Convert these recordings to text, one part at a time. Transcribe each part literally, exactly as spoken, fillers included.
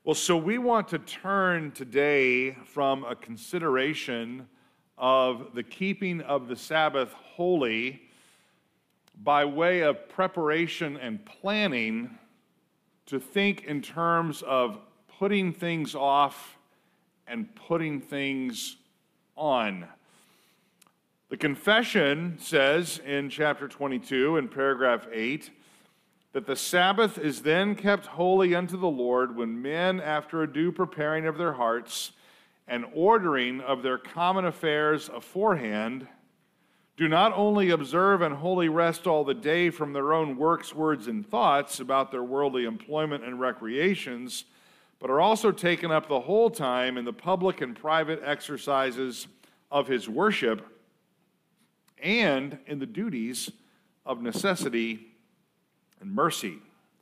Well, so we want to turn today from a consideration of the keeping of the Sabbath holy by way of preparation and planning to think in terms of putting things off and putting things on. The confession says in chapter twenty-two, in paragraph eight, that the Sabbath is then kept holy unto the Lord when men, after a due preparing of their hearts and ordering of their common affairs aforehand, do not only observe and wholly rest all the day from their own works, words, and thoughts about their worldly employment and recreations, but are also taken up the whole time in the public and private exercises of his worship and in the duties of necessity and mercy.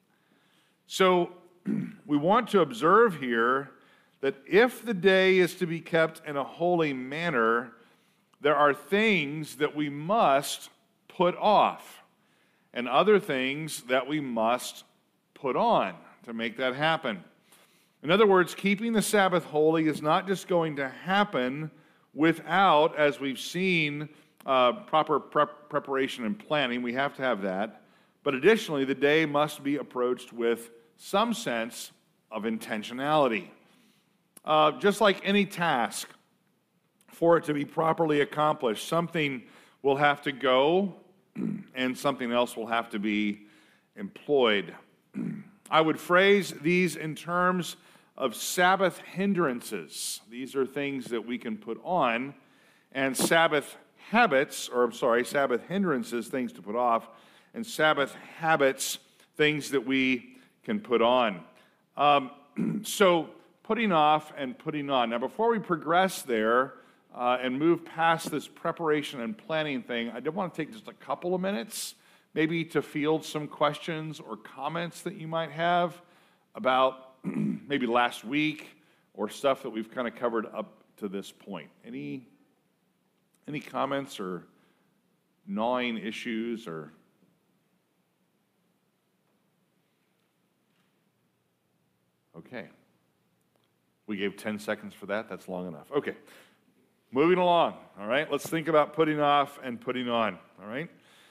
So we want to observe here that if the day is to be kept in a holy manner, there are things that we must put off and other things that we must put on to make that happen. In other words, keeping the Sabbath holy is not just going to happen without, as we've seen, uh, proper prep- preparation and planning. We have to have that. But additionally, the day must be approached with some sense of intentionality. Uh, just like any task, for it to be properly accomplished, something will have to go and something else will have to be employed. I would phrase these in terms of Sabbath hindrances. These are things that we can put on, and Sabbath habits, or I'm sorry, Sabbath hindrances, things to put off, and Sabbath habits, things that we can put on. Um, so, putting off and putting on. Now, before we progress there uh, and move past this preparation and planning thing, I did want to take just a couple of minutes, maybe to field some questions or comments that you might have about maybe last week or stuff that we've kind of covered up to this point. Any, any comments or gnawing issues or... Okay. We gave ten seconds for that. That's long enough. Okay. Moving along, all right? Let's think about putting off and putting on, all right?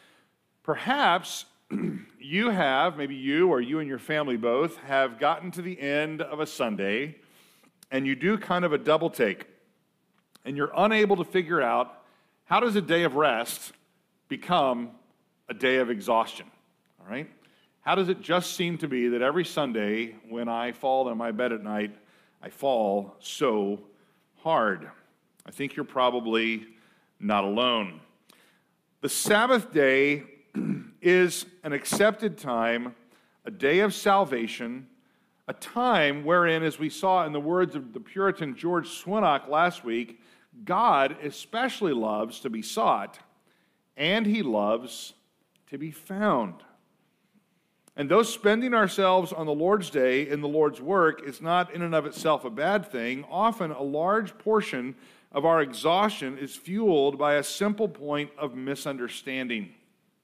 Perhaps you have, maybe you or you and your family both, have gotten to the end of a Sunday and you do kind of a double take and you're unable to figure out how does a day of rest become a day of exhaustion, all right? How does it just seem to be that every Sunday when I fall in my bed at night, I fall so hard? I think you're probably not alone. The Sabbath day is an accepted time, a day of salvation, a time wherein, as we saw in the words of the Puritan George Swinnock last week, God especially loves to be sought, and he loves to be found. And though spending ourselves on the Lord's Day in the Lord's work is not in and of itself a bad thing, often a large portion of our exhaustion is fueled by a simple point of misunderstanding.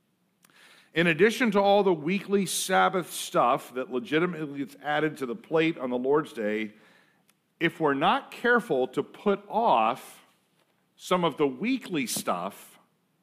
In addition to all the weekly Sabbath stuff that legitimately gets added to the plate on the Lord's Day, if we're not careful to put off some of the weekly stuff,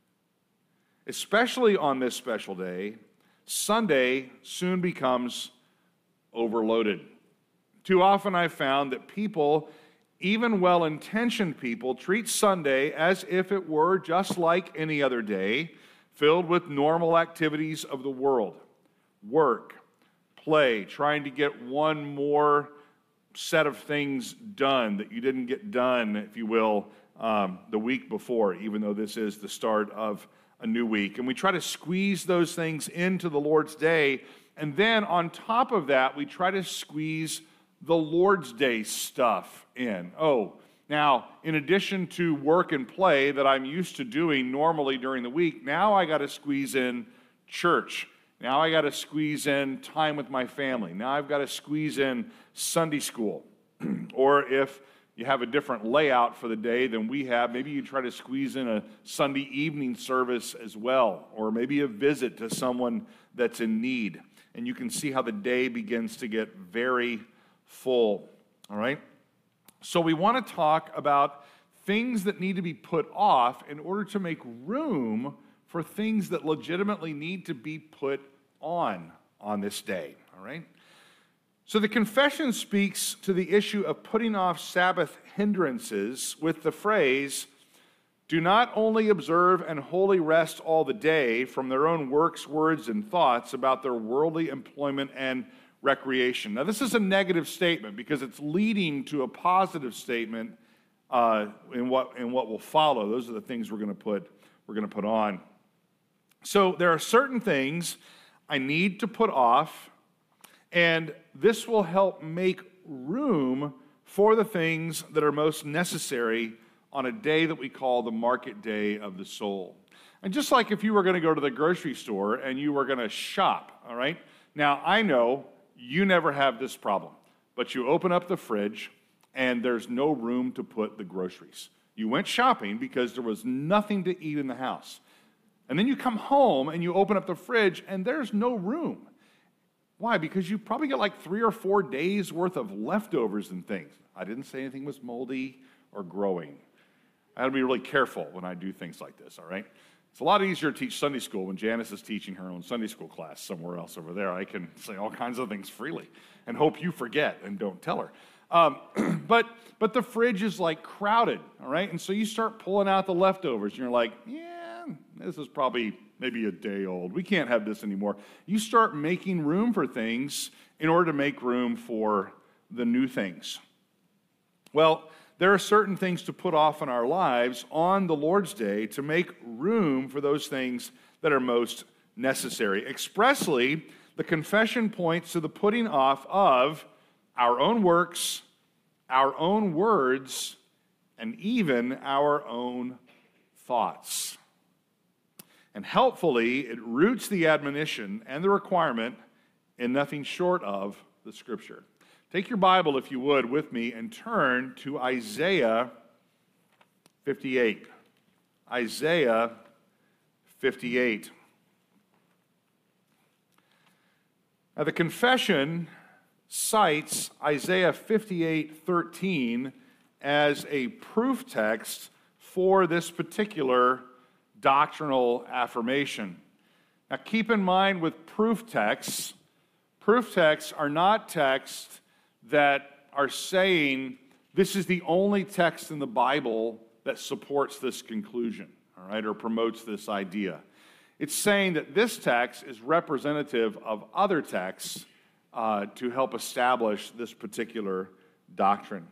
especially on this special day, Sunday soon becomes overloaded. Too often I've found that people, even well-intentioned people, treat Sunday as if it were just like any other day, filled with normal activities of the world. Work, play, trying to get one more set of things done that you didn't get done, if you will, um, the week before, even though this is the start of a new week. And we try to squeeze those things into the Lord's Day. And then on top of that, we try to squeeze the Lord's Day stuff in. Oh, now, in addition to work and play that I'm used to doing normally during the week, now I got to squeeze in church. Now I got to squeeze in time with my family. Now I've got to squeeze in Sunday school. Or if you have a different layout for the day than we have, maybe you try to squeeze in a Sunday evening service as well, or maybe a visit to someone that's in need. And you can see how the day begins to get very full. All right? So we want to talk about things that need to be put off in order to make room for things that legitimately need to be put on on this day. All right? So the confession speaks to the issue of putting off Sabbath hindrances with the phrase, "Do not only observe and wholly rest all the day from their own works, words, and thoughts about their worldly employment and recreation." Now, this is a negative statement because it's leading to a positive statement uh, in what in what will follow. Those are the things we're going to put we're going to put on. So there are certain things I need to put off, and this will help make room for the things that are most necessary on a day that we call the market day of the soul. And just like if you were going to go to the grocery store and you were going to shop, all right? Now, I know you never have this problem, but you open up the fridge and there's no room to put the groceries. You went shopping because there was nothing to eat in the house. And then you come home and you open up the fridge and there's no room. Why? Because you probably got like three or four days worth of leftovers and things. I didn't say anything was moldy or growing. I have to be really careful when I do things like this, all right? It's a lot easier to teach Sunday school when Janice is teaching her own Sunday school class somewhere else over there. I can say all kinds of things freely and hope you forget and don't tell her. Um, but but the fridge is like crowded, all right? And so you start pulling out the leftovers and you're like, yeah, this is probably maybe a day old. We can't have this anymore. You start making room for things in order to make room for the new things. Well, there are certain things to put off in our lives on the Lord's Day to make room for those things that are most necessary. Expressly, the confession points to the putting off of our own works, our own words, and even our own thoughts. And helpfully, it roots the admonition and the requirement in nothing short of the Scripture. Take your Bible, if you would, with me and turn to Isaiah fifty-eight. Isaiah fifty-eight. Now, the confession cites Isaiah fifty-eight thirteen as a proof text for this particular doctrinal affirmation. Now, keep in mind with proof texts, proof texts are not texts that are saying this is the only text in the Bible that supports this conclusion, all right, or promotes this idea. It's saying that this text is representative of other texts uh, to help establish this particular doctrine.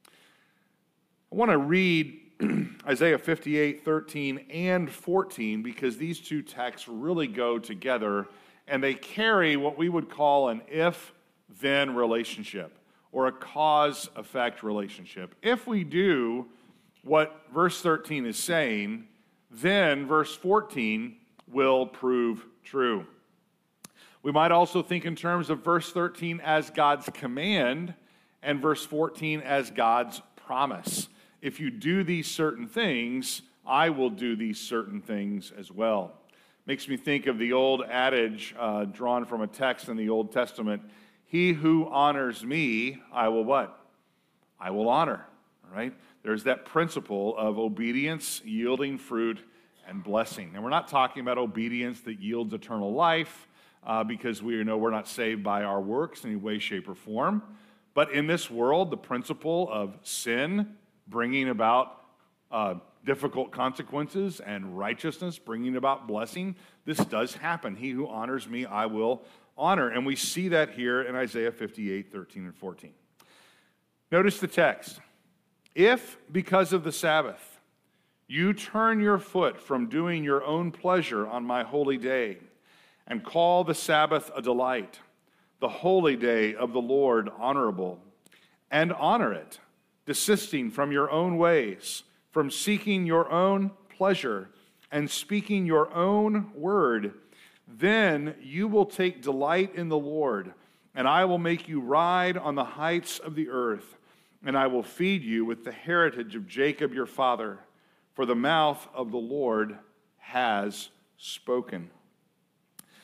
I want to read Isaiah fifty-eight thirteen and fourteen because these two texts really go together and they carry what we would call an if-then relationship or a cause-effect relationship. If we do what verse thirteen is saying, then verse fourteen will prove true. We might also think in terms of verse thirteen as God's command and verse fourteen as God's promise. If you do these certain things, I will do these certain things as well. Makes me think of the old adage uh, drawn from a text in the Old Testament, he who honors me, I will what? I will honor, all right? There's that principle of obedience, yielding fruit, and blessing. And we're not talking about obedience that yields eternal life uh, because we know we're not saved by our works in any way, shape, or form. But in this world, the principle of sin bringing about uh, difficult consequences and righteousness bringing about blessing, this does happen. He who honors me, I will honor. And we see that here in Isaiah fifty-eight thirteen and fourteen. Notice the text. If, because of the Sabbath, you turn your foot from doing your own pleasure on my holy day, and call the Sabbath a delight, the holy day of the Lord honorable, and honor it, desisting from your own ways, from seeking your own pleasure, and speaking your own word, then you will take delight in the Lord, and I will make you ride on the heights of the earth, and I will feed you with the heritage of Jacob your father, for the mouth of the Lord has spoken.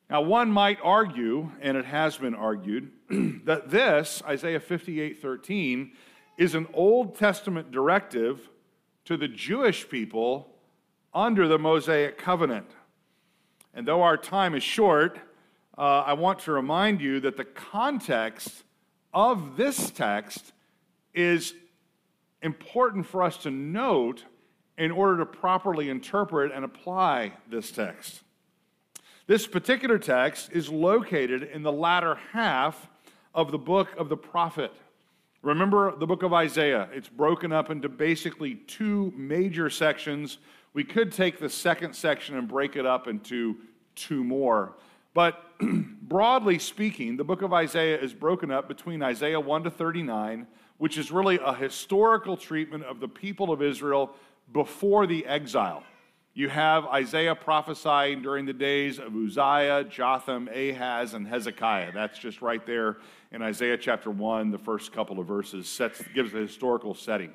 Now, one might argue, and it has been argued, that this, Isaiah fifty-eight thirteen, is an Old Testament directive to the Jewish people under the Mosaic covenant. And though our time is short, uh, I want to remind you that the context of this text is important for us to note in order to properly interpret and apply this text. This particular text is located in the latter half of the book of the prophet. Remember the book of Isaiah. It's broken up into basically two major sections. We could take the second section and break it up into two more. But broadly speaking, the book of Isaiah is broken up between Isaiah one to thirty-nine, which is really a historical treatment of the people of Israel before the exile. You have Isaiah prophesying during the days of Uzziah, Jotham, Ahaz, and Hezekiah. That's just right there in Isaiah chapter one, the first couple of verses, sets, gives a historical setting.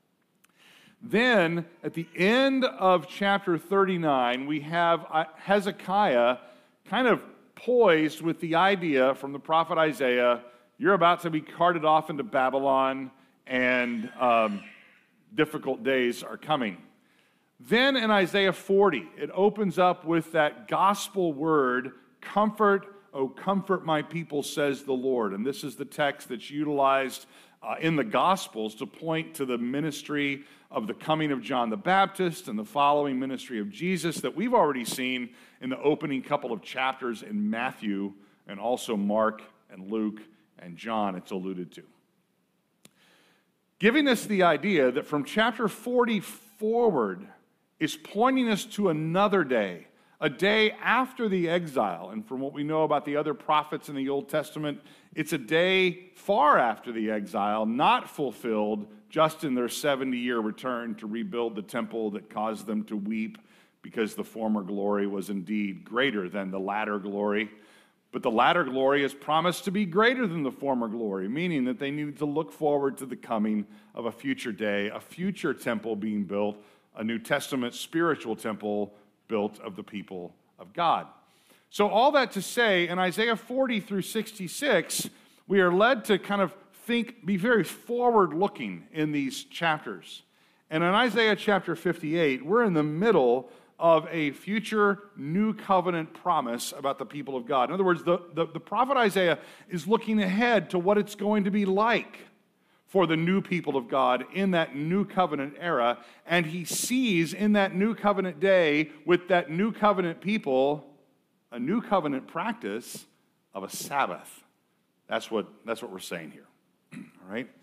Then, at the end of chapter thirty-nine, we have Hezekiah kind of poised with the idea from the prophet Isaiah, you're about to be carted off into Babylon, and um, difficult days are coming. Then in Isaiah forty, it opens up with that gospel word, comfort, oh comfort my people, says the Lord. And this is the text that's utilized uh, in the Gospels to point to the ministry of the coming of John the Baptist and the following ministry of Jesus that we've already seen in the opening couple of chapters in Matthew and also Mark and Luke and John it's alluded to. Giving us the idea that from chapter forty forward is pointing us to another day, a day after the exile. And from what we know about the other prophets in the Old Testament, it's a day far after the exile, not fulfilled just in their seventy-year return to rebuild the temple that caused them to weep because the former glory was indeed greater than the latter glory. But the latter glory is promised to be greater than the former glory, meaning that they need to look forward to the coming of a future day, a future temple being built, a New Testament spiritual temple built of the people of God. So all that to say, in Isaiah forty through sixty-six, we are led to kind of think, be very forward-looking in these chapters. And in Isaiah chapter fifty-eight, we're in the middle of a future new covenant promise about the people of God. In other words, the, the, the prophet Isaiah is looking ahead to what it's going to be like for the new people of God in that new covenant era, and he sees in that new covenant day with that new covenant people a new covenant practice of a Sabbath. That's what, that's what we're saying here. All right?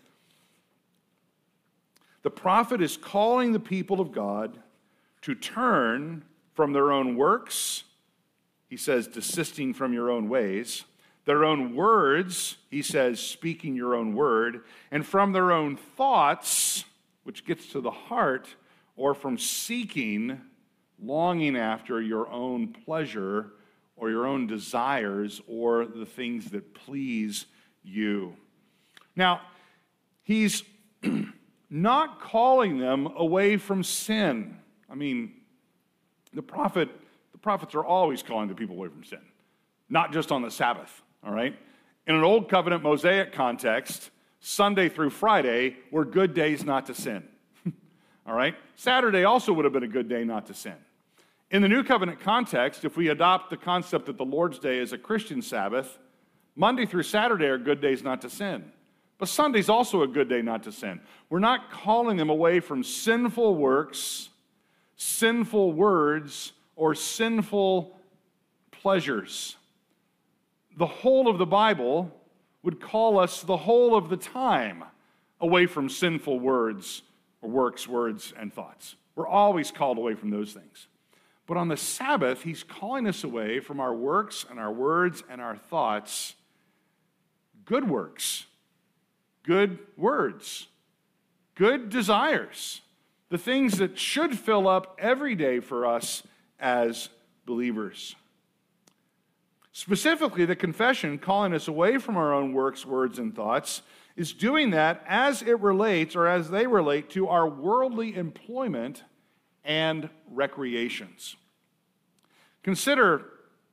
The prophet is calling the people of God to turn from their own works, he says, desisting from your own ways, their own words, he says, speaking your own word, and from their own thoughts, which gets to the heart, or from seeking, longing after your own pleasure or your own desires or the things that please you. Now, he's not calling them away from sin. I mean, the prophet, the prophets are always calling the people away from sin, not just on the Sabbath, all right? In an Old Covenant Mosaic context, Sunday through Friday were good days not to sin, all right? Saturday also would have been a good day not to sin. In the New Covenant context, if we adopt the concept that the Lord's Day is a Christian Sabbath, Monday through Saturday are good days not to sin. But Sunday's also a good day not to sin. We're not calling them away from sinful works, sinful words, or sinful pleasures. The whole of the Bible would call us the whole of the time away from sinful words or works, words, and thoughts. We're always called away from those things. But on the Sabbath, he's calling us away from our works and our words and our thoughts, good works, good words, good desires, the things that should fill up every day for us as believers. Specifically, the confession calling us away from our own works, words, and thoughts is doing that as it relates or as they relate to our worldly employment and recreations. Consider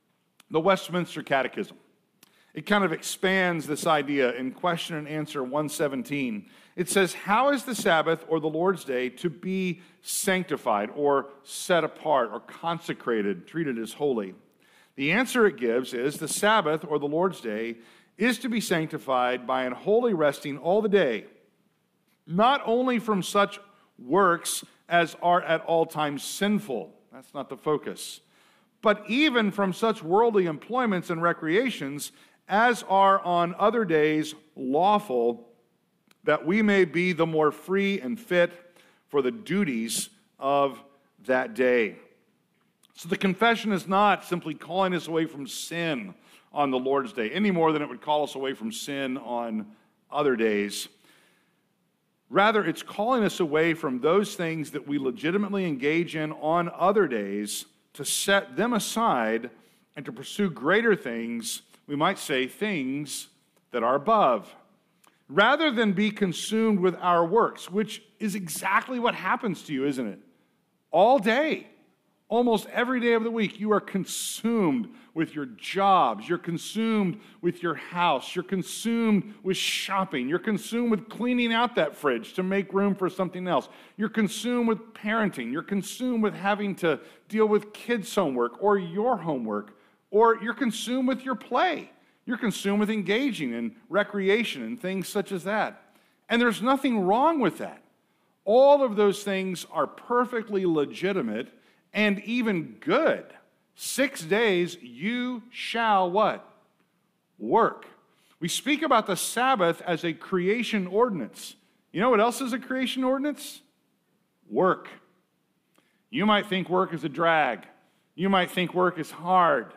the Westminster Catechism. It kind of expands this idea in Question and Answer one seventeen. It says, how is the Sabbath or the Lord's Day to be sanctified or set apart or consecrated, treated as holy? The answer it gives is the Sabbath or the Lord's Day is to be sanctified by an holy resting all the day, not only from such works as are at all times sinful. That's not the focus. But even from such worldly employments and recreations as are on other days lawful, that we may be the more free and fit for the duties of that day. So the confession is not simply calling us away from sin on the Lord's Day, any more than it would call us away from sin on other days. Rather, it's calling us away from those things that we legitimately engage in on other days, to set them aside and to pursue greater things, we might say things that are above, rather than be consumed with our works, which is exactly what happens to you, isn't it? All day, almost every day of the week, you are consumed with your jobs, you're consumed with your house, you're consumed with shopping, you're consumed with cleaning out that fridge to make room for something else, you're consumed with parenting, you're consumed with having to deal with kids' homework or your homework, or you're consumed with your play, you're consumed with engaging in recreation and things such as that. And there's nothing wrong with that. All of those things are perfectly legitimate and even good. Six days you shall what? Work. We speak about the Sabbath as a creation ordinance. You know what else is a creation ordinance? Work. You might think work is a drag. You might think work is hard.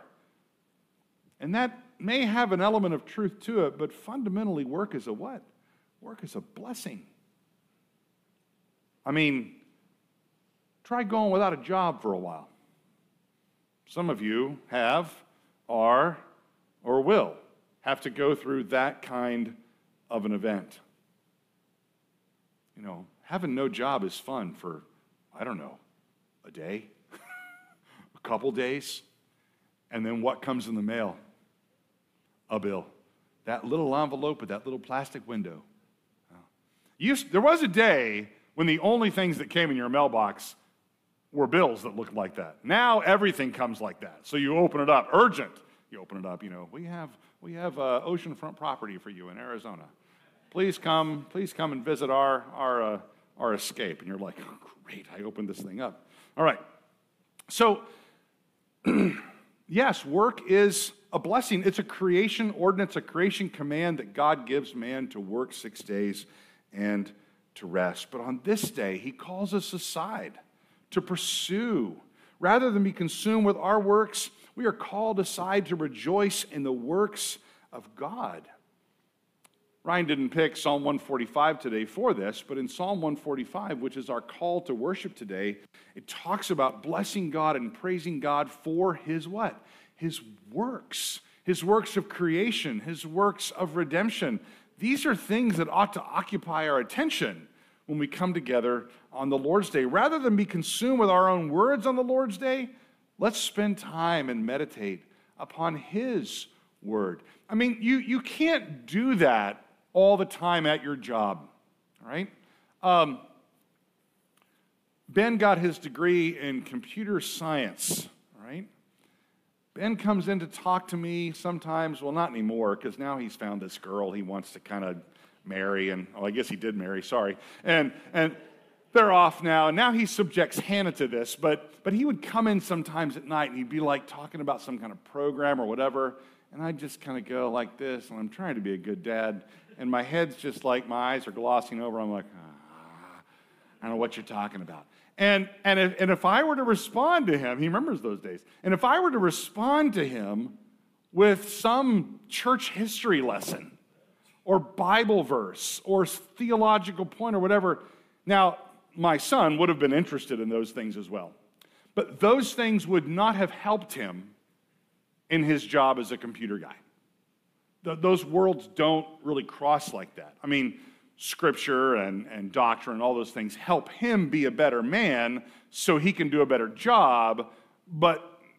And that may have an element of truth to it, but fundamentally work is a what? Work is a blessing. I mean, try going without a job for a while. Some of you have, are, or will have to go through that kind of an event. You know, having no job is fun for, I don't know, a day, a couple days, and then what comes in the mail? A bill. That little envelope with that little plastic window. You, there was a day when the only things that came in your mailbox were bills that looked like that. Now everything comes like that. So you open it up, urgent. You open it up, you know, we have we have uh, oceanfront property for you in Arizona. Please come, please come and visit our our uh, our escape. And you're like, oh, great, I opened this thing up. All right. So yes, work is a blessing. It's a creation ordinance, a creation command that God gives man to work six days and to rest. But on this day, he calls us aside to pursue. Rather than be consumed with our works, we are called aside to rejoice in the works of God. Ryan didn't pick Psalm one forty-five today for this, but in Psalm one forty-five, which is our call to worship today, it talks about blessing God and praising God for his what? His works, his works of creation, his works of redemption. These are things that ought to occupy our attention when we come together on the Lord's Day. Rather than be consumed with our own words on the Lord's Day, let's spend time and meditate upon his word. I mean, you, you can't do that all the time at your job, all right? Um, Ben got his degree in computer science, all right? Ben comes in to talk to me sometimes, well, not anymore, because now he's found this girl he wants to kind of marry, and, oh, I guess he did marry, sorry. And and they're off now, and now he subjects Hannah to this, but but he would come in sometimes at night, and he'd be like talking about some kind of program or whatever, and I'd just kind of go like this, and I'm trying to be a good dad, and my head's just like, my eyes are glossing over, I'm like, ah, I don't know what you're talking about. And and if, and if I were to respond to him, he remembers those days, and if I were to respond to him with some church history lesson or Bible verse or theological point or whatever, now, my son would have been interested in those things as well. But those things would not have helped him in his job as a computer guy. Th- those worlds don't really cross like that. I mean, Scripture and, and doctrine and all those things help him be a better man so he can do a better job, but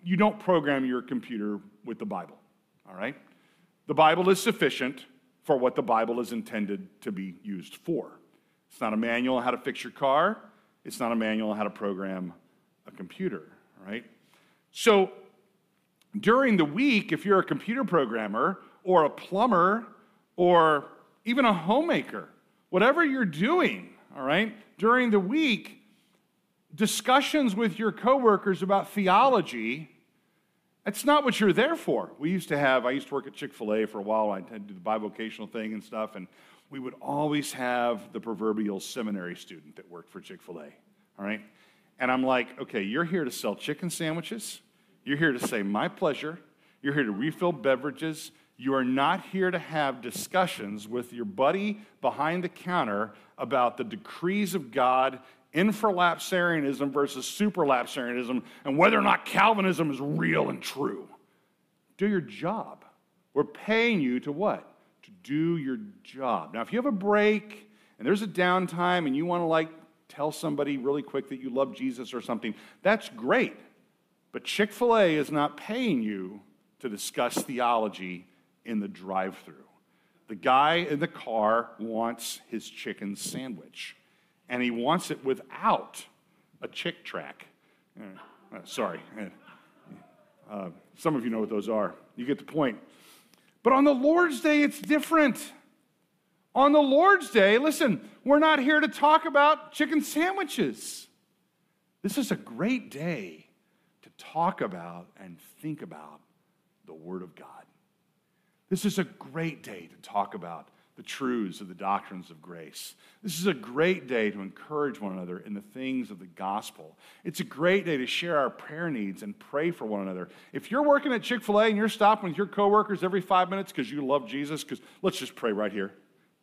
you don't program your computer with the Bible, all right? The Bible is sufficient for what the Bible is intended to be used for. It's not a manual on how to fix your car. It's not a manual on how to program a computer, all right? So during the week, if you're a computer programmer or a plumber or even a homemaker, whatever you're doing, all right, during the week, discussions with your coworkers about theology, that's not what you're there for. We used to have, I used to work at Chick-fil-A for a while. I had to do the bivocational thing and stuff, and we would always have the proverbial seminary student that worked for Chick-fil-A, all right? And I'm like, okay, you're here to sell chicken sandwiches. You're here to say, my pleasure. You're here to refill beverages. You are not here to have discussions with your buddy behind the counter about the decrees of God, infralapsarianism versus supralapsarianism, and whether or not Calvinism is real and true. Do your job. We're paying you to what? To do your job. Now, if you have a break and there's a downtime and you want to like tell somebody really quick that you love Jesus or something, that's great. But Chick-fil-A is not paying you to discuss theology in the drive-thru. The guy in the car wants his chicken sandwich, and he wants it without a Chick track. Uh, uh, sorry. Uh, some of you know what those are. You get the point. But on the Lord's Day, it's different. On the Lord's Day, listen, we're not here to talk about chicken sandwiches. This is a great day to talk about and think about the Word of God. This is a great day to talk about the truths of the doctrines of grace. This is a great day to encourage one another in the things of the gospel. It's a great day to share our prayer needs and pray for one another. If you're working at Chick-fil-A and you're stopping with your coworkers every five minutes because you love Jesus, because let's just pray right here.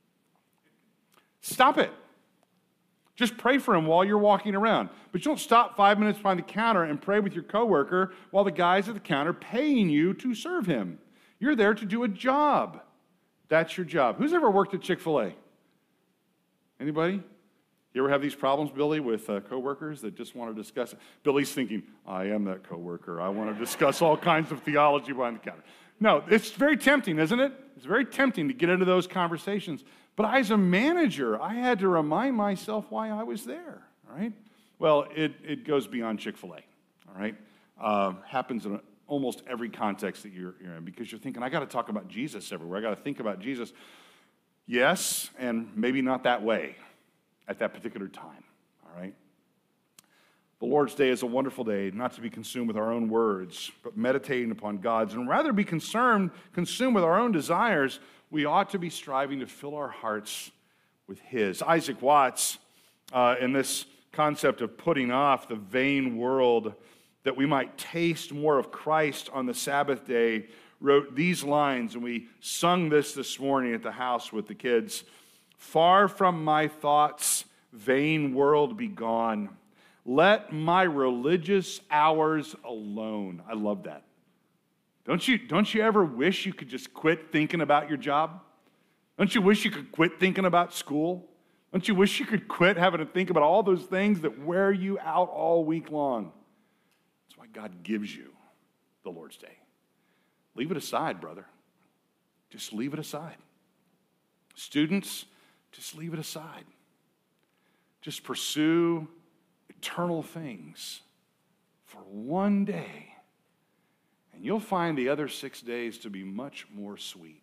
Stop it. Just pray for him while you're walking around. But you don't stop five minutes behind the counter and pray with your coworker while the guy's at the counter paying you to serve him. You're there to do a job. That's your job. Who's ever worked at Chick-fil-A? Anybody? You ever have these problems, Billy, with uh, coworkers that just want to discuss it? Billy's thinking, I am that coworker. I want to discuss all kinds of theology behind the counter. No, it's very tempting, isn't it? It's very tempting to get into those conversations. But as a manager, I had to remind myself why I was there, all right? Well, it, it goes beyond Chick-fil-A, all right? Uh, happens in almost every context that you're, you're in, because you're thinking, I got to talk about Jesus everywhere. I got to think about Jesus. Yes, and maybe not that way at that particular time, all right? The Lord's Day is a wonderful day, not to be consumed with our own words, but meditating upon God's, and rather be concerned, consumed with our own desires. We ought to be striving to fill our hearts with His. Isaac Watts, uh, in this concept of putting off the vain world, that we might taste more of Christ on the Sabbath day, wrote these lines, and we sung this this morning at the house with the kids. Far from my thoughts, vain world be gone. Let my religious hours alone. I love that. Don't you, don't you ever wish you could just quit thinking about your job? Don't you wish you could quit thinking about school? Don't you wish you could quit having to think about all those things that wear you out all week long? That's why God gives you the Lord's Day. Leave it aside, brother. Just leave it aside. Students, just leave it aside. Just pursue eternal things for one day, and you'll find the other six days to be much more sweet.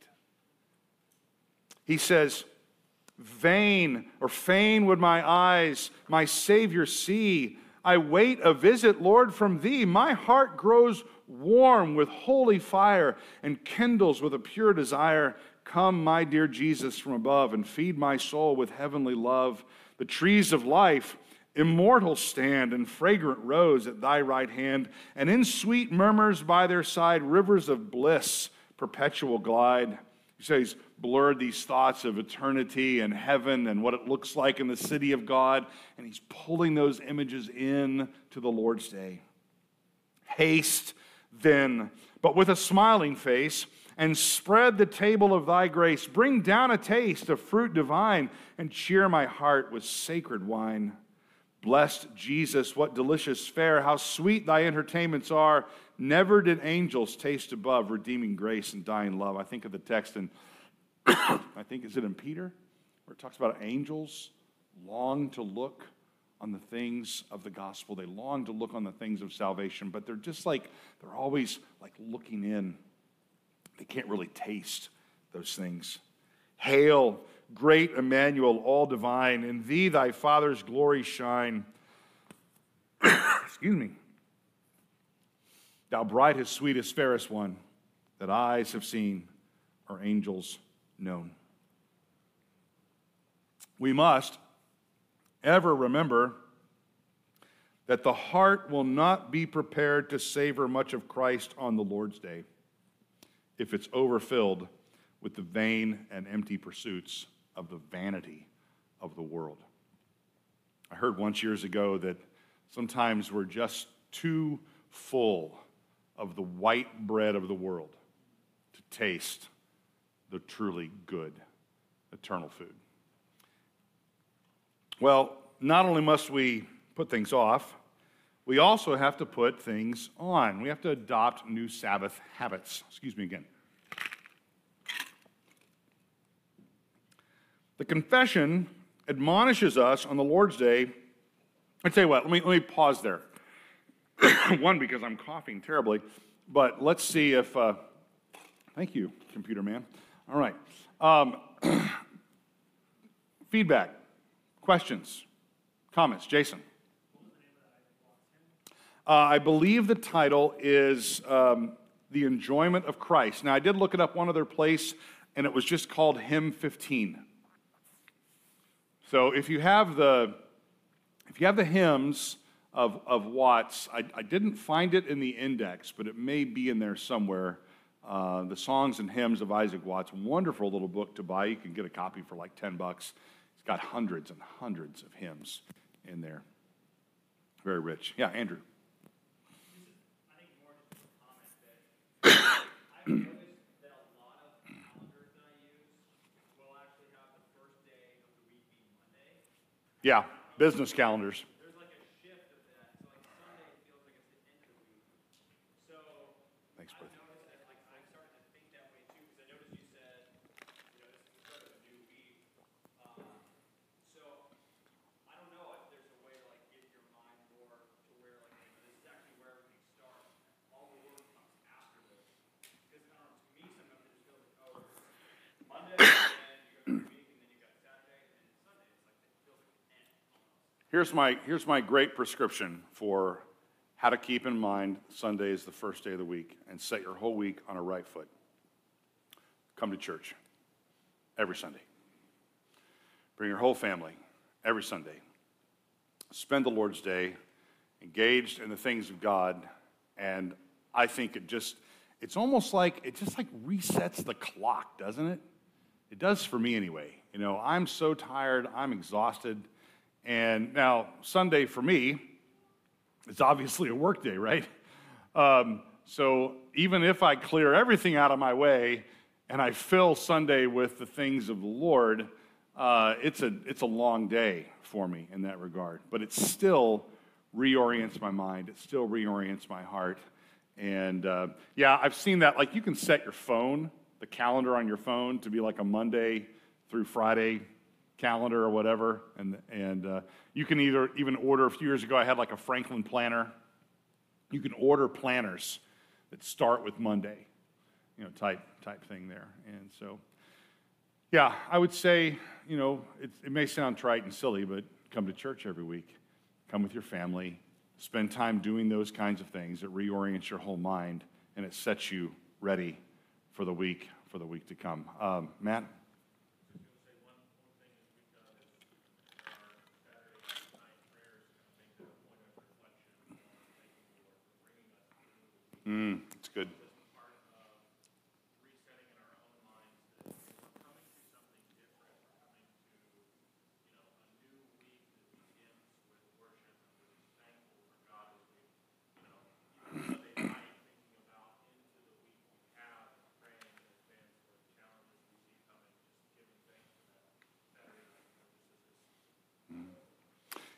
He says, vain or fain would my eyes, my Savior, see. I wait a visit, Lord, from thee. My heart grows warm with holy fire and kindles with a pure desire. Come, my dear Jesus, from above and feed my soul with heavenly love. The trees of life immortal stand, and fragrant rose at thy right hand, and in sweet murmurs by their side, rivers of bliss perpetual glide. He says, blurred these thoughts of eternity and heaven and what it looks like in the city of God, and he's pulling those images in to the Lord's Day. Haste then, but with a smiling face, and spread the table of thy grace. Bring down a taste of fruit divine, and cheer my heart with sacred wine. Blessed Jesus, what delicious fare, how sweet thy entertainments are. Never did angels taste above redeeming grace and dying love. I think of the text in, I think, is it in Peter, where it talks about angels long to look on the things of the gospel. They long to look on the things of salvation, but they're just like, they're always like looking in. They can't really taste those things. Hail, great Emmanuel, all divine. In thee thy Father's glory shine. Excuse me. Thou brightest, sweetest, fairest one that eyes have seen or angels known. We must ever remember that the heart will not be prepared to savor much of Christ on the Lord's day if it's overfilled with the vain and empty pursuits of the vanity of the world. I heard once years ago that sometimes we're just too full of the white bread of the world to taste the truly good eternal food. Well, not only must we put things off, we also have to put things on. We have to adopt new Sabbath habits. Excuse me again. The confession admonishes us on the Lord's Day. I tell you what, let me, let me pause there. One, because I'm coughing terribly, but let's see if, uh, thank you, computer man. All right. Um, feedback, questions, comments. Jason. Uh, I believe the title is um, The Enjoyment of Christ. Now, I did look it up one other place, and it was just called Hymn fifteen. So if you have the, if you have the hymns of, of Watts, I, I didn't find it in the index, but it may be in there somewhere. Uh, the Songs and Hymns of Isaac Watts, wonderful little book to buy. You can get a copy for like ten bucks. It's got hundreds and hundreds of hymns in there. Very rich. Yeah, Andrew. I think more just a comment that I've noticed that a lot of calendars that I use will actually have the first day of the week being Monday. Yeah, business calendars. There's like a shift of that. So like Sunday feels like it's the end of the week. So Thanks, I've bud. noticed that like I'm starting to think that way too, because I noticed you said, you know, this is the start of a new week. Um, so I don't know if there's a way to like get your mind more to where like you know, this is actually where everything starts. All the work comes after this. Because I don't know, to me sometimes it just feels like, oh, it's Monday and you go to the week and then you got Saturday and then Sunday. It's like it feels like an end almost. Here's my, here's my great prescription for how to keep in mind Sunday is the first day of the week and set your whole week on a right foot. Come to church every Sunday. Bring your whole family every Sunday. Spend the Lord's Day engaged in the things of God, and I think it just, it's almost like, it just like resets the clock, doesn't it? It does for me anyway. You know, I'm so tired, I'm exhausted, and now Sunday for me, it's obviously a work day, right? Um, so even if I clear everything out of my way and I fill Sunday with the things of the Lord, uh, it's a it's a long day for me in that regard. But it still reorients my mind. It still reorients my heart. And uh, yeah, I've seen that. Like you can set your phone, the calendar on your phone, to be like a Monday through Friday calendar or whatever, and and uh, you can either even order. A few years ago, I had like a Franklin planner. You can order planners that start with Monday, you know, type type thing there. And so, yeah, I would say, you know, it, it may sound trite and silly, but come to church every week, come with your family, spend time doing those kinds of things. It reorients your whole mind and it sets you ready for the week for the week to come. Um, Matt. Mm, it's good.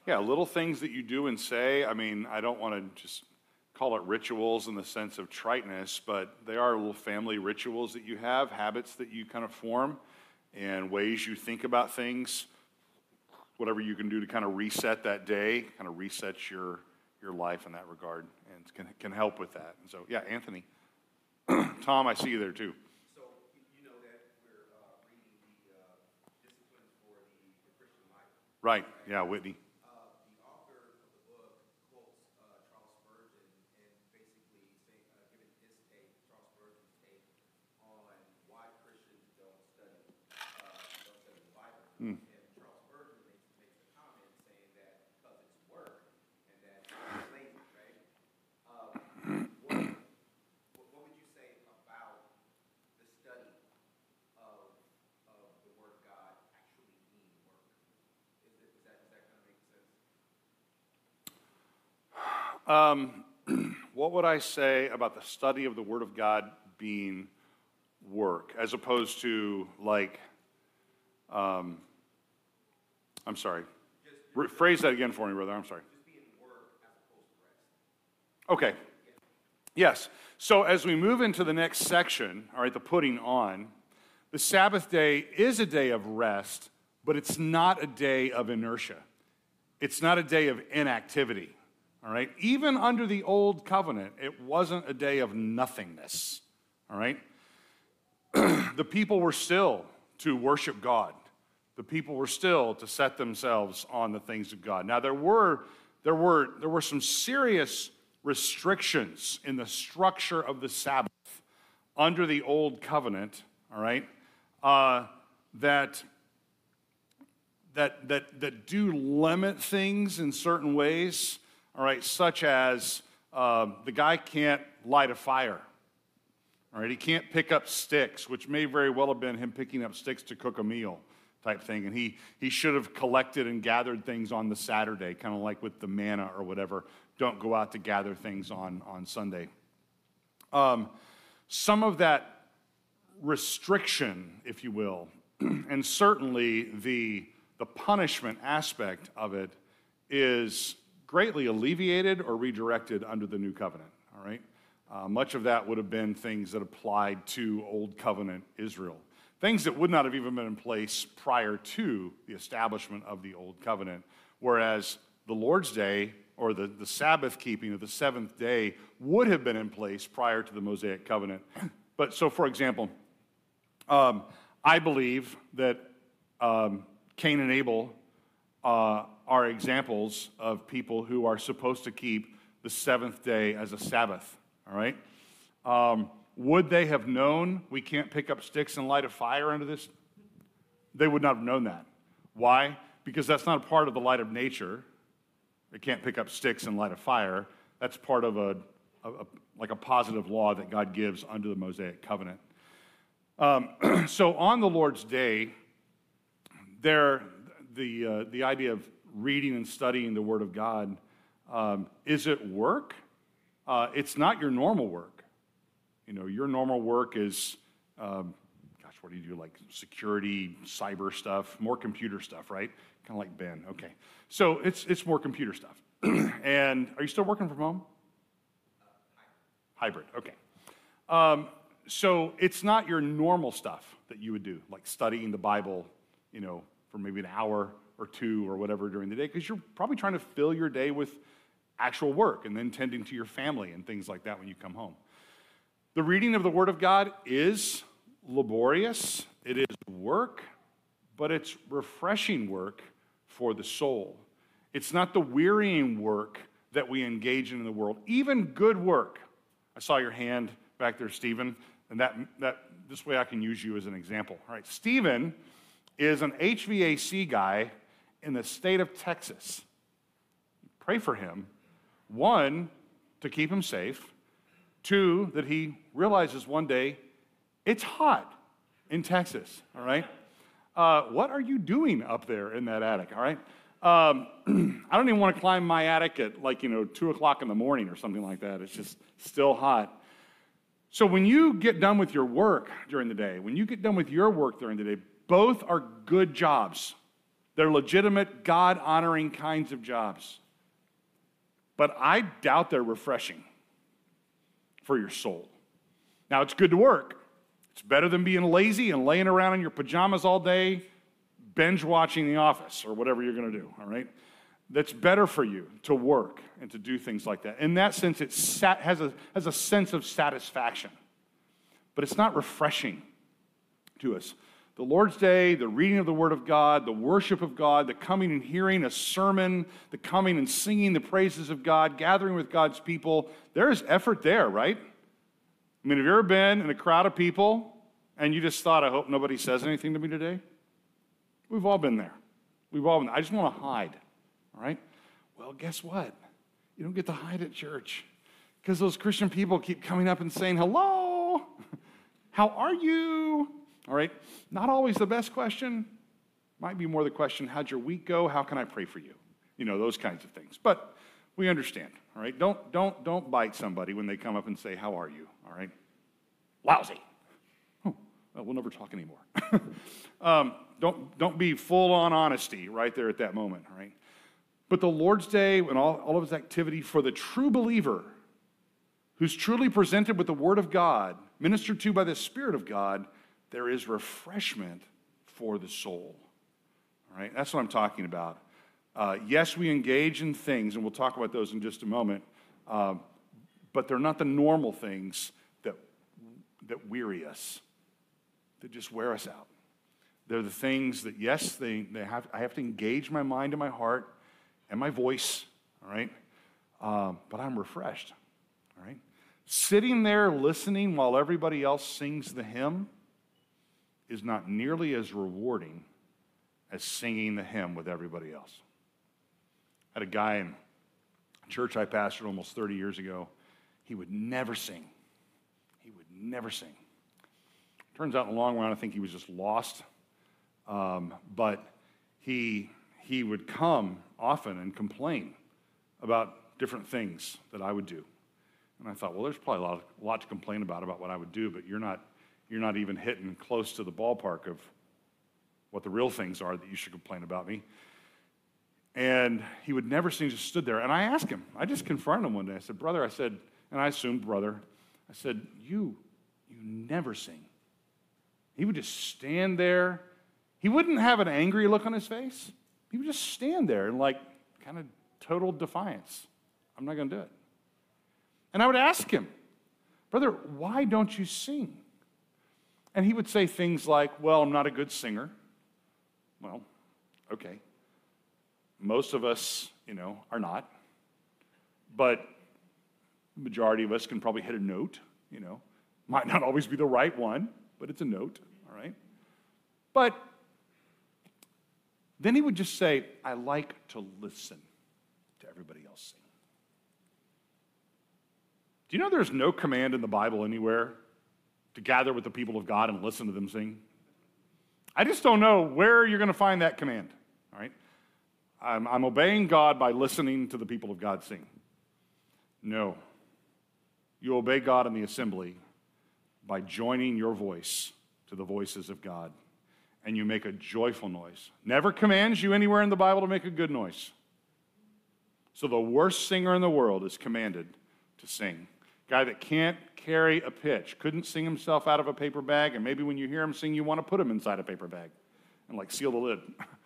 Yeah, little things that you do and say. I mean, I don't want to just call it rituals in the sense of triteness, but they are little family rituals that you have, habits that you kind of form, and ways you think about things, whatever you can do to kind of reset that day, kind of reset your your life in that regard, and can can help with that. And so, yeah, Anthony. Tom, I see you there too. So you know that we're uh, reading the uh, disciplines for the, the Christian life. Right, yeah, Whitney. Uh, the author of the book quotes uh, Charles Spurgeon and basically say, uh, giving his take, Charles Spurgeon's take on why Christians don't study, uh, don't study the Bible. Hmm. And Charles Spurgeon makes, makes a comment saying that because it's work and that it's lazy, right? Um, what, what would you say about the study of, of the Word of God actually being work? Is, it, is, that, is that going to make sense? Um, what would I say about the study of the Word of God being work, as opposed to like, um, I'm sorry, Re- phrase that again for me, brother. I'm sorry. Just being work as opposed to rest. Okay. Yes. So as we move into the next section, all right, the putting on, the Sabbath day is a day of rest, but it's not a day of inertia. It's not a day of inactivity, all right? Even under the old covenant, it wasn't a day of nothingness, all right? The people were still to worship God. The people were still to set themselves on the things of God. Now, there were, there were, there were some serious restrictions in the structure of the Sabbath under the old covenant, all right, uh, that, that, that, that do limit things in certain ways, all right, such as uh, the guy can't light a fire, all right, he can't pick up sticks, which may very well have been him picking up sticks to cook a meal type thing, and he, he should have collected and gathered things on the Saturday, kind of like with the manna or whatever. Don't go out to gather things on, on Sunday. Um, some of that restriction, if you will, and certainly the, the punishment aspect of it is greatly alleviated or redirected under the new covenant, all right? Uh, much of that would have been things that applied to Old Covenant Israel, things that would not have even been in place prior to the establishment of the Old Covenant, whereas the Lord's Day, or the, the Sabbath keeping of the seventh day, would have been in place prior to the Mosaic Covenant. But so, for example, um, I believe that um, Cain and Abel uh, are examples of people who are supposed to keep the seventh day as a Sabbath, all right? Um, would they have known we can't pick up sticks and light a fire under this? They would not have known that. Why? Because that's not a part of the light of nature. They can't pick up sticks and light a fire. That's part of a, a, a like a positive law that God gives under the Mosaic covenant. Um, so on the Lord's Day, there the uh, the idea of reading and studying the Word of God, um, is it work? Uh, it's not your normal work. You know, your normal work is, um, gosh, what do you do? Like security, cyber stuff, more computer stuff, right? Kind of like Ben. Okay. So it's it's more computer stuff. And are you still working from home? Hybrid. Okay. Um, so it's not your normal stuff that you would do, like studying the Bible, you know, for maybe an hour or two or whatever during the day, because you're probably trying to fill your day with actual work and then tending to your family and things like that when you come home. The reading of the Word of God is laborious. It is work, but it's refreshing work for the soul. It's not the wearying work that we engage in in the world. Even good work. I saw your hand back there, Stephen, and that, that this way I can use you as an example. All right, Stephen is an H V A C guy in the state of Texas. Pray for him. One, to keep him safe. Two, that he realizes one day it's hot in Texas, all right? Uh, what are you doing up there in that attic, all right? Um, I don't even want to climb my attic at like, you know, two o'clock in the morning or something like that. It's just still hot. So when you get done with your work during the day, when you get done with your work during the day, both are good jobs. They're legitimate, God-honoring kinds of jobs. But I doubt they're refreshing for your soul. Now, it's good to work. It's better than being lazy and laying around in your pajamas all day, binge watching The Office or whatever you're going to do, all right? That's better for you to work and to do things like that. In that sense, it sat, has, a, has a sense of satisfaction. But it's not refreshing to us. The Lord's Day, the reading of the Word of God, the worship of God, the coming and hearing a sermon, the coming and singing the praises of God, gathering with God's people, there is effort there, right? I mean, have you ever been in a crowd of people and you just thought, I hope nobody says anything to me today? We've all been there. We've all been there. I just want to hide, all right? Well, guess what? You don't get to hide at church because those Christian people keep coming up and saying, hello, how are you? All right, not always the best question. Might be more the question, how'd your week go? How can I pray for you? You know, those kinds of things. But we understand, all right? Don't, don't, don't bite somebody when they come up and say, how are you? All right? Lousy. Oh, well, we'll never talk anymore. um, don't, don't be full on honesty right there at that moment, all right? But the Lord's Day and all, all of his activity for the true believer who's truly presented with the Word of God, ministered to by the Spirit of God, there is refreshment for the soul. All right, that's what I'm talking about. Uh, yes, we engage in things, and we'll talk about those in just a moment, uh, but they're not the normal things that, that weary us, that just wear us out. They're the things that, yes, they, they have, I have to engage my mind and my heart and my voice, all right, um, but I'm refreshed, all right? Sitting there listening while everybody else sings the hymn is not nearly as rewarding as singing the hymn with everybody else. I had a guy in a church I pastored almost thirty years ago. He would never sing. He would never sing. Turns out in the long run, I think he was just lost. Um, but he, he would come often and complain about different things that I would do. And I thought, well, there's probably a lot, a lot to complain about about what I would do, but you're not You're not even hitting close to the ballpark of what the real things are that you should complain about me. And he would never sing, just stood there. And I asked him, I just confronted him one day. I said, brother, I said, and I assumed brother, I said, you, you never sing. He would just stand there. He wouldn't have an angry look on his face. He would just stand there in like kind of total defiance. I'm not going to do it. And I would ask him, brother, why don't you sing? And he would say things like, well, I'm not a good singer. Well, okay. Most of us, you know, are not. But the majority of us can probably hit a note, you know. Might not always be the right one, but it's a note, all right? But then he would just say, I like to listen to everybody else sing. Do you know there's no command in the Bible anywhere to gather with the people of God and listen to them sing? I just don't know where you're going to find that command, all right? I'm, I'm obeying God by listening to the people of God sing. No. You obey God in the assembly by joining your voice to the voices of God, and you make a joyful noise. Never commands you anywhere in the Bible to make a good noise. So the worst singer in the world is commanded to sing. Guy that can't carry a pitch, couldn't sing himself out of a paper bag, and maybe when you hear him sing, you want to put him inside a paper bag and like seal the lid.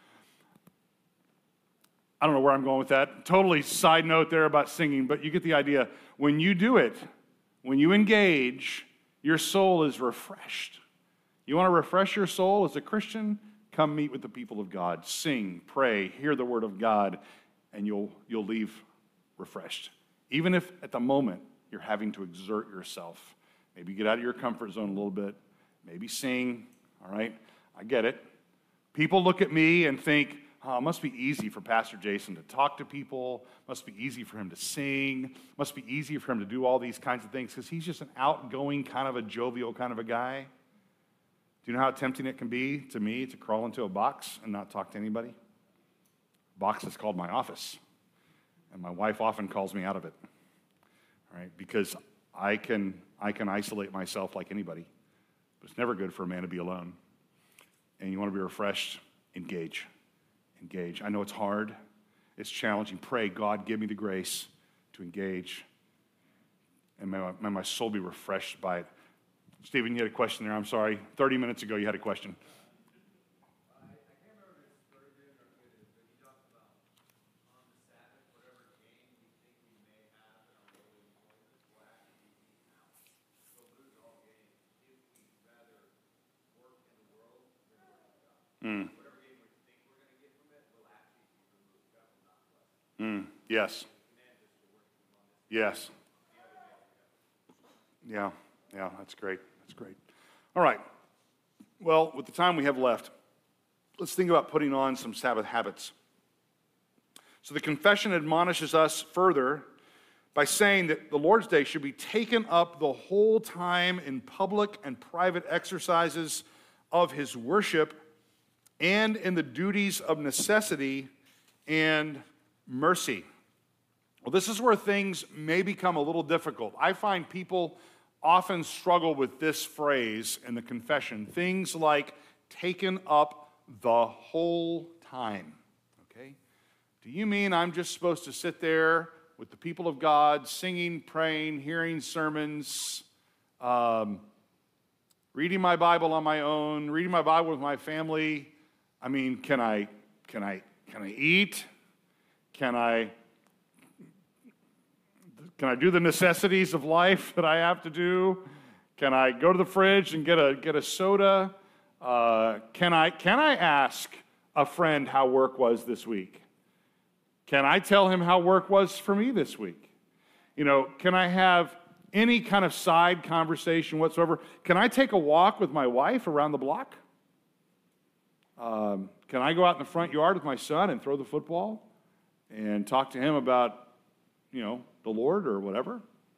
I don't know where I'm going with that. Totally side note there about singing, but you get the idea. When you do it, when you engage, your soul is refreshed. You want to refresh your soul as a Christian? Come meet with the people of God. Sing, pray, hear the word of God, and you'll, you'll leave refreshed. Even if at the moment you're having to exert yourself. Maybe get out of your comfort zone a little bit. Maybe sing, all right? I get it. People look at me and think, oh, it must be easy for Pastor Jason to talk to people. Must be easy for him to sing. Must be easy for him to do all these kinds of things because he's just an outgoing kind of a jovial kind of a guy. Do you know how tempting it can be to me to crawl into a box and not talk to anybody? A box is called my office, and my wife often calls me out of it. All right, because I can I can isolate myself like anybody, but it's never good for a man to be alone. And you want to be refreshed, engage, engage. I know it's hard. It's challenging. Pray, God, give me the grace to engage. And may my, may my soul be refreshed by it. Stephen, you had a question there. I'm sorry. thirty minutes ago, you had a question. Mm. Mm. Yes. Yes. Yeah. Yeah, that's great. That's great. All right. Well, with the time we have left, let's think about putting on some Sabbath habits. So the confession admonishes us further by saying that the Lord's Day should be taken up the whole time in public and private exercises of his worship and in the duties of necessity and mercy. Well, this is where things may become a little difficult. I find people often struggle with this phrase in the confession, things like taken up the whole time. Okay? Do you mean I'm just supposed to sit there with the people of God, singing, praying, hearing sermons, um, reading my Bible on my own, reading my Bible with my family? I mean, can I, can I, can I eat? Can I, can I do the necessities of life that I have to do? Can I go to the fridge and get a get a soda? Uh, can I, can I ask a friend how work was this week? Can I tell him how work was for me this week? You know, can I have any kind of side conversation whatsoever? Can I take a walk with my wife around the block? Um, can I go out in the front yard with my son and throw the football and talk to him about, you know, the Lord or whatever?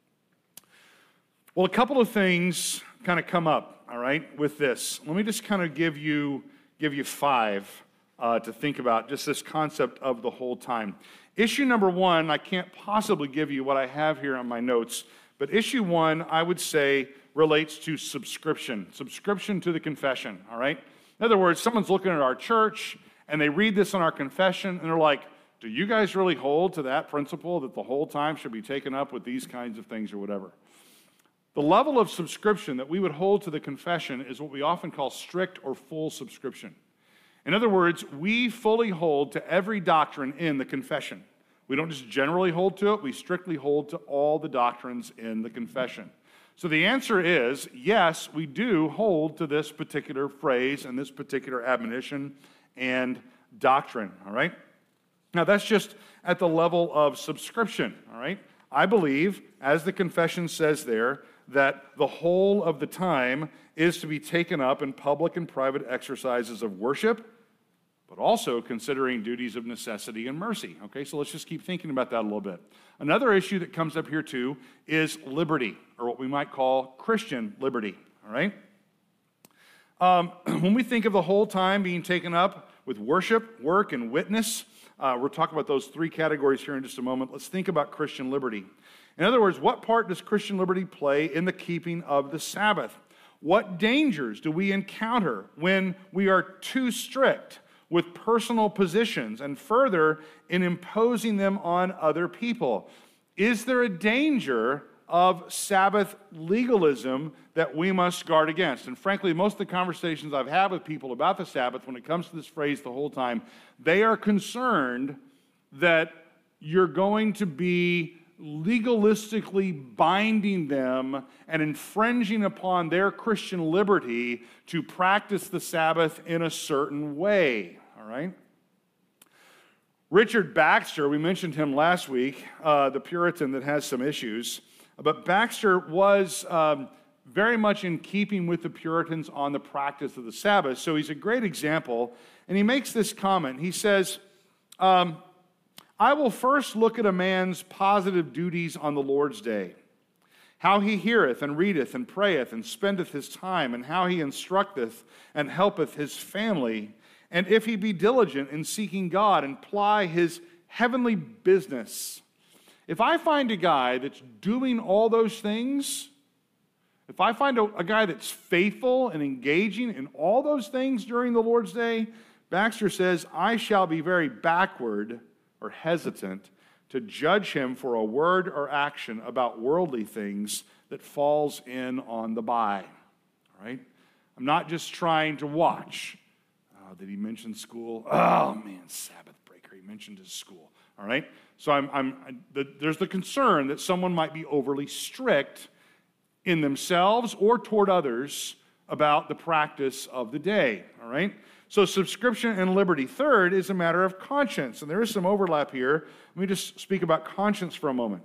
Well, a couple of things kind of come up, all right, with this. Let me just kind of give you give you five uh, to think about, just this concept of the whole time. Issue number one, I can't possibly give you what I have here on my notes, but issue one, I would say, relates to subscription, subscription to the confession, all right? In other words, someone's looking at our church, and they read this in our confession, and they're like, do you guys really hold to that principle that the whole time should be taken up with these kinds of things or whatever? The level of subscription that we would hold to the confession is what we often call strict or full subscription. In other words, we fully hold to every doctrine in the confession. We don't just generally hold to it, we strictly hold to all the doctrines in the confession. So the answer is, yes, we do hold to this particular phrase and this particular admonition and doctrine, all right? Now, that's just at the level of subscription, all right? I believe, as the confession says there, that the whole of the time is to be taken up in public and private exercises of worship, but also considering duties of necessity and mercy. Okay, so let's just keep thinking about that a little bit. Another issue that comes up here too is liberty, or what we might call Christian liberty, all right? Um, when we think of the whole time being taken up with worship, work, and witness, uh, we'll talk about those three categories here in just a moment. Let's think about Christian liberty. In other words, what part does Christian liberty play in the keeping of the Sabbath? What dangers do we encounter when we are too strict with personal positions and further in imposing them on other people? Is there a danger of Sabbath legalism that we must guard against? And frankly, most of the conversations I've had with people about the Sabbath, when it comes to this phrase the whole time, they are concerned that you're going to be legalistically binding them and infringing upon their Christian liberty to practice the Sabbath in a certain way, all right? Richard Baxter, we mentioned him last week, uh, the Puritan that has some issues, but Baxter was um, very much in keeping with the Puritans on the practice of the Sabbath, so he's a great example, and he makes this comment. He says, um, I will first look at a man's positive duties on the Lord's day, how he heareth and readeth and prayeth and spendeth his time, and how he instructeth and helpeth his family, and if he be diligent in seeking God and ply his heavenly business. If I find a guy that's doing all those things, if I find a, a guy that's faithful and engaging in all those things during the Lord's day, Baxter says, I shall be very backward or hesitant to judge him for a word or action about worldly things that falls in on the by. All right? I'm not just trying to watch. Oh, did he mention school? Oh, man, Sabbath breaker. He mentioned his school. All right? So I'm, I'm, I, the, there's the concern that someone might be overly strict in themselves or toward others about the practice of the day. All right? So subscription and liberty. Third is a matter of conscience. And there is some overlap here. Let me just speak about conscience for a moment.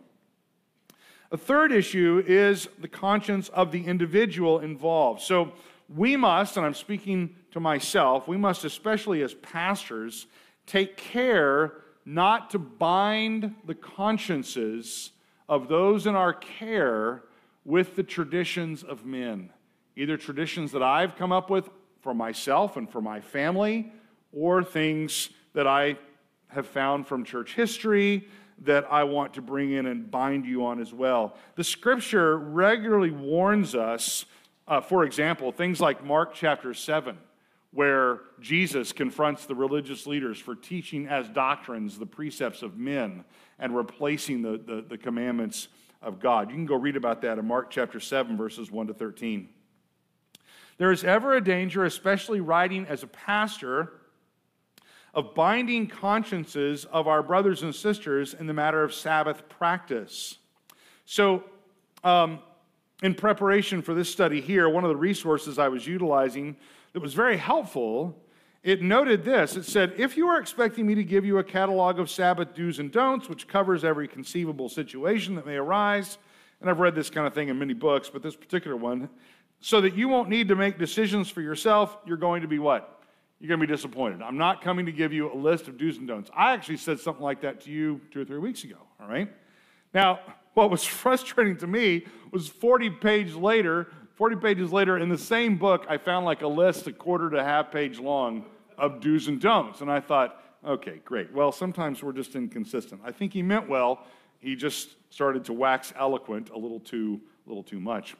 A third issue is the conscience of the individual involved. So we must, and I'm speaking to myself, we must, especially as pastors, take care not to bind the consciences of those in our care with the traditions of men, either traditions that I've come up with for myself and for my family, or things that I have found from church history that I want to bring in and bind you on as well. The Scripture regularly warns us, uh, for example, things like Mark chapter seven, where Jesus confronts the religious leaders for teaching as doctrines the precepts of men and replacing the, the, the commandments of God. You can go read about that in Mark chapter seven, verses one to thirteen. There is ever a danger, especially writing as a pastor, of binding consciences of our brothers and sisters in the matter of Sabbath practice. So, um, in preparation for this study here, one of the resources I was utilizing that was very helpful, it noted this. It said, if you are expecting me to give you a catalog of Sabbath do's and don'ts, which covers every conceivable situation that may arise, and I've read this kind of thing in many books, but this particular one, so that you won't need to make decisions for yourself, you're going to be what? You're going to be disappointed. I'm not coming to give you a list of do's and don'ts. I actually said something like that to you two or three weeks ago, all right? Now, what was frustrating to me was forty pages later, forty pages later in the same book, I found like a list a quarter to a half page long of do's and don'ts. And I thought, okay, great. Well, sometimes we're just inconsistent. I think he meant well. He just started to wax eloquent a little too, a little too much.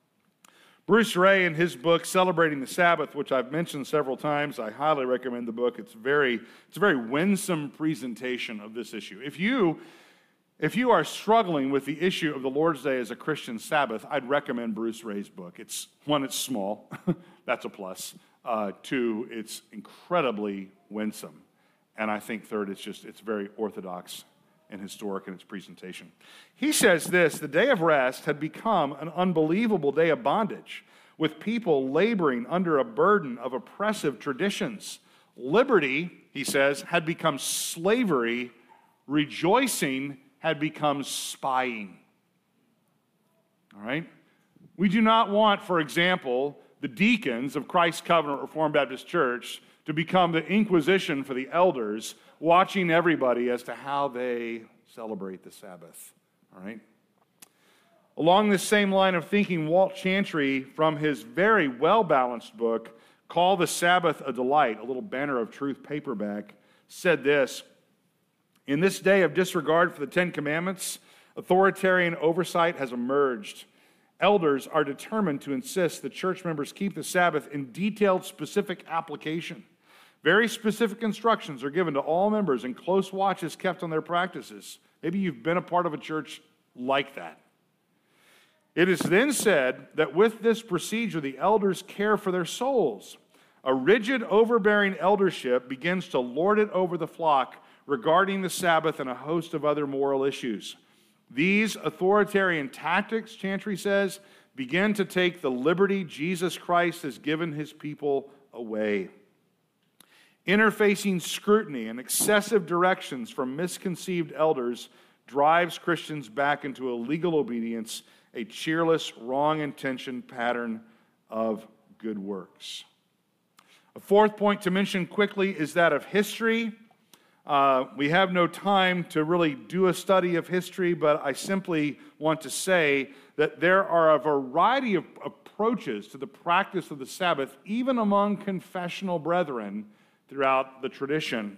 Bruce Ray, in his book, Celebrating the Sabbath, which I've mentioned several times, I highly recommend the book. It's very, it's a very winsome presentation of this issue. If you, if you are struggling with the issue of the Lord's Day as a Christian Sabbath, I'd recommend Bruce Ray's book. It's, one, it's small. That's a plus. Uh, two, it's incredibly winsome. And I think, third, it's just, it's very orthodox and historic in its presentation. He says this, the day of rest had become an unbelievable day of bondage, with people laboring under a burden of oppressive traditions. Liberty, he says, had become slavery. Rejoicing had become spying. All right? We do not want, for example, the deacons of Christ Covenant Reformed Baptist Church to become the inquisition for the elders, watching everybody as to how they celebrate the Sabbath. All right? Along this same line of thinking, Walt Chantry, from his very well-balanced book, Call the Sabbath a Delight, a little Banner of Truth paperback, said this, in this day of disregard for the Ten Commandments, authoritarian oversight has emerged. Elders are determined to insist that church members keep the Sabbath in detailed, specific application. Very specific instructions are given to all members, and close watch is kept on their practices. Maybe you've been a part of a church like that. It is then said that with this procedure, the elders care for their souls. A rigid, overbearing eldership begins to lord it over the flock regarding the Sabbath and a host of other moral issues. These authoritarian tactics, Chantry says, begin to take the liberty Jesus Christ has given his people away. Interfacing scrutiny and excessive directions from misconceived elders drives Christians back into a legal obedience, a cheerless, wrong-intentioned pattern of good works. A fourth point to mention quickly is that of history. Uh, we have no time to really do a study of history, but I simply want to say that there are a variety of approaches to the practice of the Sabbath, even among confessional brethren, throughout the tradition.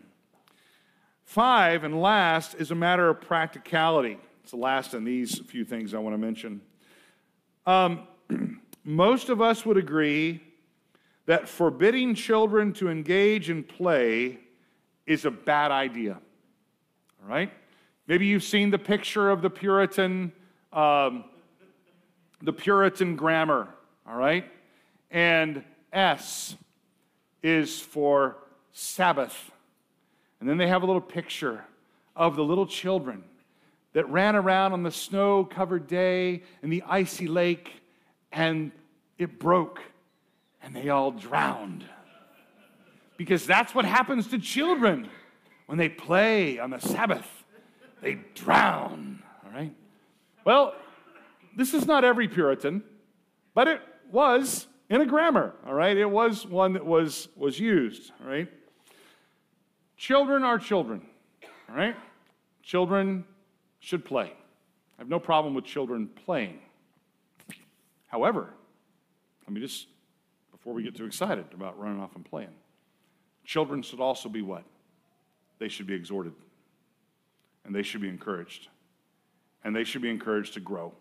Five, and last, is a matter of practicality. It's the last in these few things I want to mention. Um, most of us would agree that forbidding children to engage in play is a bad idea. All right? Maybe you've seen the picture of the Puritan, um, the Puritan grammar. All right? And S is for Sabbath. And then they have a little picture of the little children that ran around on the snow-covered day in the icy lake, and it broke, and they all drowned. Because that's what happens to children when they play on the Sabbath. They drown, all right? Well, this is not every Puritan, but it was in a grammar, all right? It was one that was, was used, all right? Children are children, all right? Children should play. I have no problem with children playing. However, let me just, before we get too excited about running off and playing, children should also be what? They should be exhorted. And they should be encouraged. And they should be encouraged to grow.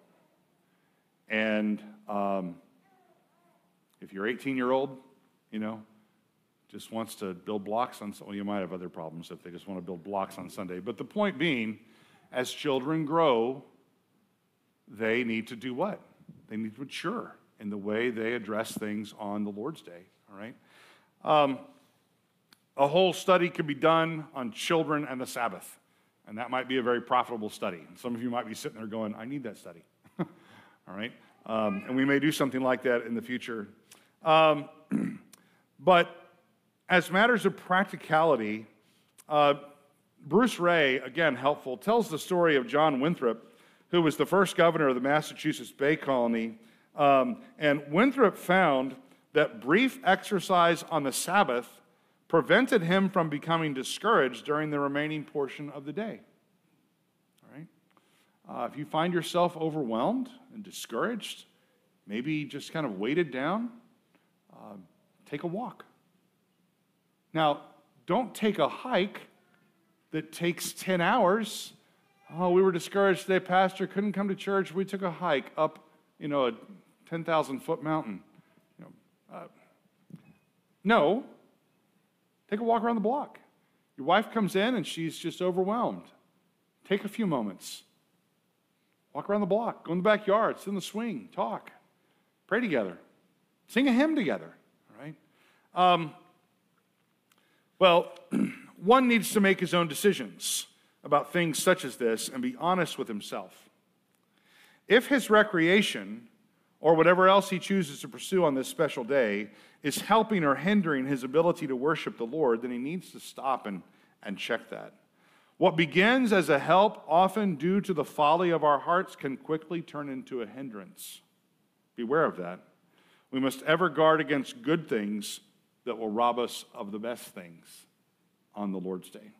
And um, if your eighteen-year-old, you know, just wants to build blocks on, well, you might have other problems if they just want to build blocks on Sunday. But the point being, as children grow, they need to do what? They need to mature in the way they address things on the Lord's Day, all right? Um, a whole study could be done on children and the Sabbath, and that might be a very profitable study. And some of you might be sitting there going, I need that study, all right? Um, and we may do something like that in the future. Um, but as matters of practicality, uh, Bruce Ray, again helpful, tells the story of John Winthrop, who was the first governor of the Massachusetts Bay Colony. Um, and Winthrop found that brief exercise on the Sabbath prevented him from becoming discouraged during the remaining portion of the day. All right? Uh, if you find yourself overwhelmed and discouraged, maybe just kind of weighted down, uh, take a walk. Now, don't take a hike that takes ten hours. Oh, we were discouraged today, Pastor, couldn't come to church. We took a hike up, you know, a ten thousand foot mountain. You know, uh, no, take a walk around the block. Your wife comes in and she's just overwhelmed. Take a few moments. Walk around the block. Go in the backyard. Sit in the swing. Talk. Pray together. Sing a hymn together. All right? Um, well, one needs to make his own decisions about things such as this and be honest with himself. If his recreation, or whatever else he chooses to pursue on this special day, is helping or hindering his ability to worship the Lord, then he needs to stop and, and check that. What begins as a help, often due to the folly of our hearts, can quickly turn into a hindrance. Beware of that. We must ever guard against good things that will rob us of the best things on the Lord's Day.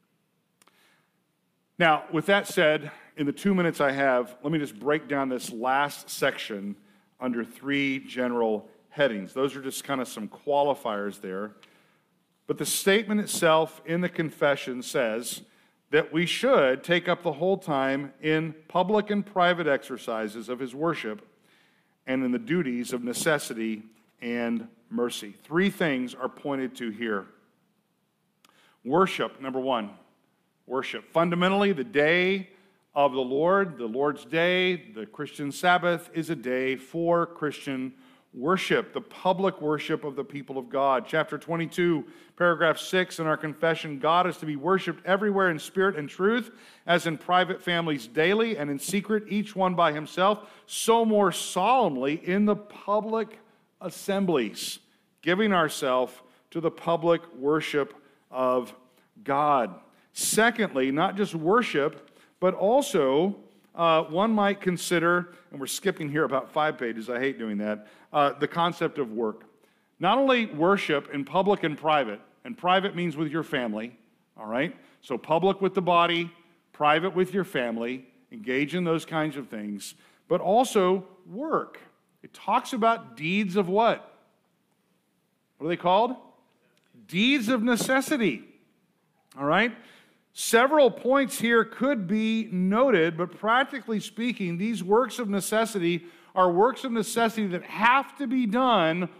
Now, with that said, in the two minutes I have, let me just break down this last section under three general headings. Those are just kind of some qualifiers there. But the statement itself in the confession says that we should take up the whole time in public and private exercises of his worship and in the duties of necessity and mercy. Three things are pointed to here. Worship, number one. Worship. Fundamentally, the day of the Lord, the Lord's Day, the Christian Sabbath, is a day for Christian worship, the public worship of the people of God. Chapter twenty-two, paragraph six in our confession, God is to be worshiped everywhere in spirit and truth, as in private families daily, and in secret, each one by himself, so more solemnly in the public assemblies, giving ourselves to the public worship of God. Secondly, not just worship, but also uh, one might consider, and we're skipping here about five pages, I hate doing that, uh, the concept of work. Not only worship in public and private, and private means with your family, all right? So public with the body, private with your family, engage in those kinds of things, but also work. It talks about deeds of what? What are they called? Deeds of necessity, all right? Several points here could be noted, but practically speaking, these works of necessity are works of necessity that have to be done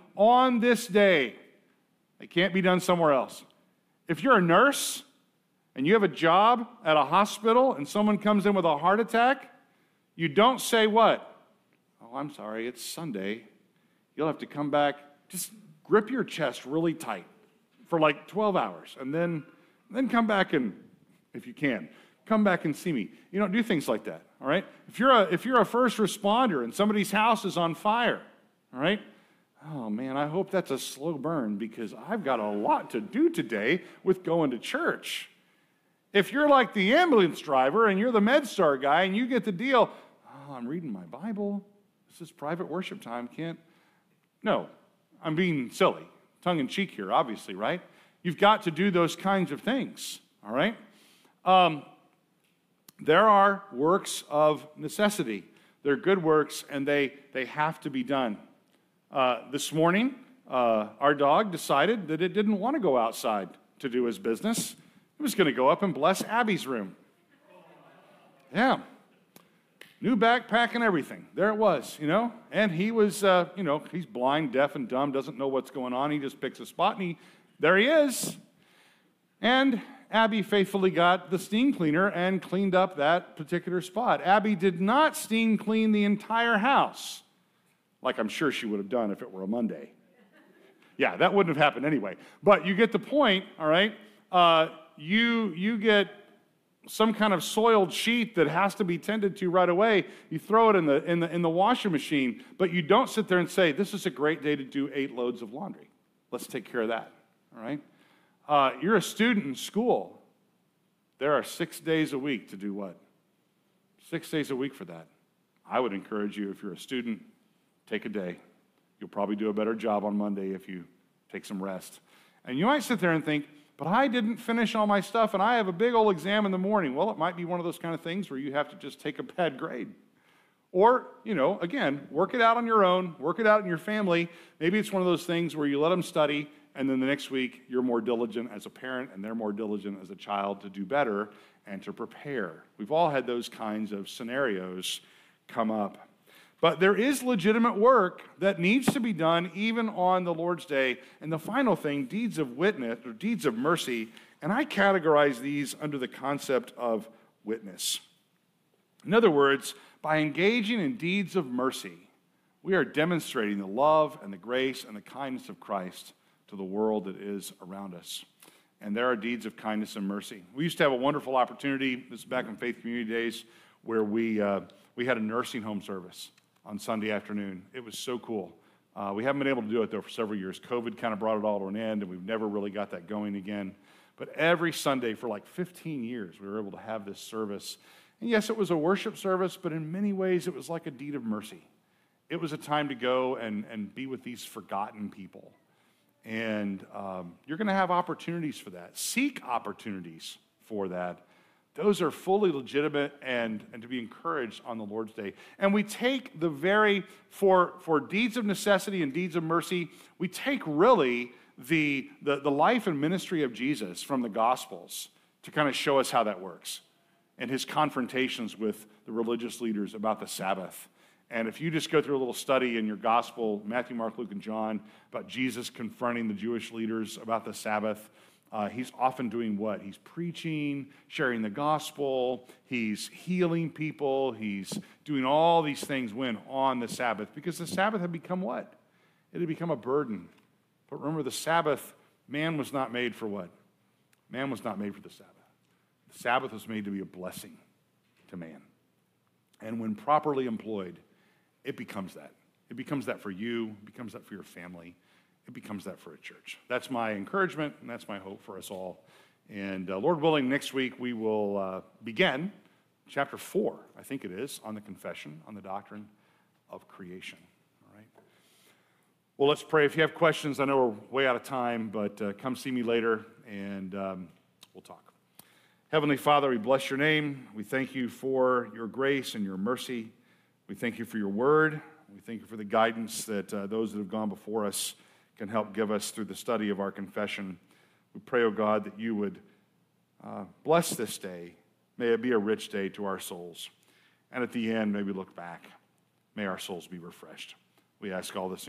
on this day. It can't be done somewhere else. If you're a nurse and you have a job at a hospital and someone comes in with a heart attack, you don't say what? Oh, I'm sorry, it's Sunday. You'll have to come back. Just grip your chest really tight for like twelve hours and then, then come back and, if you can, come back and see me. You don't do things like that, all right? If you're a, if you're a first responder and somebody's house is on fire, all right? Oh, man, I hope that's a slow burn because I've got a lot to do today with going to church. If you're like the ambulance driver and you're the MedStar guy and you get the deal, oh, I'm reading my Bible. This is private worship time. Can't. No, I'm being silly. Tongue-in-cheek here, obviously, right? You've got to do those kinds of things, all right? Um, there are works of necessity. They're good works, and they, they have to be done. Uh, this morning, uh, our dog decided that it didn't want to go outside to do his business. It was going to go up and bless Abby's room. Yeah. New backpack and everything. There it was, you know. And he was, uh, you know, he's blind, deaf, and dumb, doesn't know what's going on. He just picks a spot, and he, there he is. And Abby faithfully got the steam cleaner and cleaned up that particular spot. Abby did not steam clean the entire house, like I'm sure she would have done if it were a Monday. Yeah, that wouldn't have happened anyway. But you get the point, all right? Uh, you, you get some kind of soiled sheet that has to be tended to right away. You throw it in the, in the, in the washing machine, but you don't sit there and say, this is a great day to do eight loads of laundry. Let's take care of that, all right? Uh, you're a student in school. There are six days a week to do what? Six days a week for that. I would encourage you, if you're a student, take a day. You'll probably do a better job on Monday if you take some rest. And you might sit there and think, but I didn't finish all my stuff and I have a big old exam in the morning. Well, it might be one of those kind of things where you have to just take a bad grade. Or, you know, again, work it out on your own, work it out in your family. Maybe it's one of those things where you let them study and then the next week you're more diligent as a parent and they're more diligent as a child to do better and to prepare. We've all had those kinds of scenarios come up. But there is legitimate work that needs to be done even on the Lord's Day. And the final thing, deeds of witness, or deeds of mercy, and I categorize these under the concept of witness. In other words, by engaging in deeds of mercy, we are demonstrating the love and the grace and the kindness of Christ to the world that is around us. And there are deeds of kindness and mercy. We used to have a wonderful opportunity, this is back in Faith Community Days, where we, uh, we had a nursing home service on Sunday afternoon. It was so cool. Uh, we haven't been able to do it, though, for several years. COVID kind of brought it all to an end, and we've never really got that going again. But every Sunday for like fifteen years, we were able to have this service. And yes, it was a worship service, but in many ways, it was like a deed of mercy. It was a time to go and, and be with these forgotten people. And um, you're going to have opportunities for that. Seek opportunities for that. Those are fully legitimate and, and to be encouraged on the Lord's Day. And we take the very, for, for deeds of necessity and deeds of mercy, we take really the, the, the life and ministry of Jesus from the Gospels to kind of show us how that works and his confrontations with the religious leaders about the Sabbath. And if you just go through a little study in your Gospel, Matthew, Mark, Luke, and John, about Jesus confronting the Jewish leaders about the Sabbath, Uh, he's often doing what? He's preaching, sharing the gospel, he's healing people, he's doing all these things when on the Sabbath, because the Sabbath had become what? It had become a burden. But remember, the Sabbath, man was not made for what? Man was not made for the Sabbath. The Sabbath was made to be a blessing to man. And when properly employed, it becomes that. It becomes that for you, it becomes that for your family. It becomes that for a church. That's my encouragement, and that's my hope for us all. And uh, Lord willing, next week we will uh, begin chapter four, I think it is, on the confession, on the doctrine of creation. All right. Well, let's pray. If you have questions, I know we're way out of time, but uh, come see me later, and um, we'll talk. Heavenly Father, we bless your name. We thank you for your grace and your mercy. We thank you for your word. We thank you for the guidance that uh, those that have gone before us can help give us through the study of our confession. We pray, oh God, that you would uh, bless this day. May it be a rich day to our souls. And at the end, may we look back. May our souls be refreshed. We ask all this in